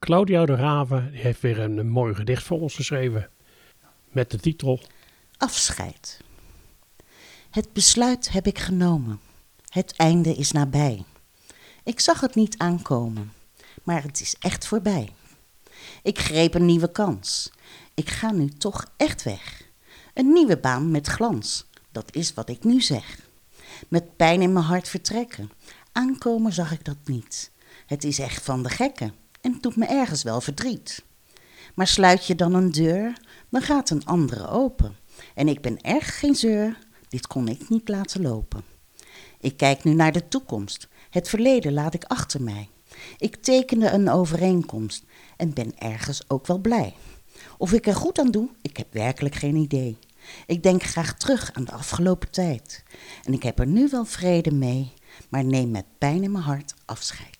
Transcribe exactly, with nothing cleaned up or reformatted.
Claudia de Raven heeft weer een, een mooi gedicht voor ons geschreven. Met de titel Afscheid. Het besluit heb ik genomen. Het einde is nabij. Ik zag het niet aankomen, maar het is echt voorbij. Ik greep een nieuwe kans. Ik ga nu toch echt weg. Een nieuwe baan met glans, dat is wat ik nu zeg. Met pijn in mijn hart vertrekken. Aankomen zag ik dat niet. Het is echt van de gekken en het doet me ergens wel verdriet. Maar sluit je dan een deur, dan gaat een andere open. En ik ben erg geen zeur, dit kon ik niet laten lopen. Ik kijk nu naar de toekomst, het verleden laat ik achter mij. Ik tekende een overeenkomst en ben ergens ook wel blij. Of ik er goed aan doe, ik heb werkelijk geen idee. Ik denk graag terug aan de afgelopen tijd. En ik heb er nu wel vrede mee, maar neem met pijn in mijn hart afscheid.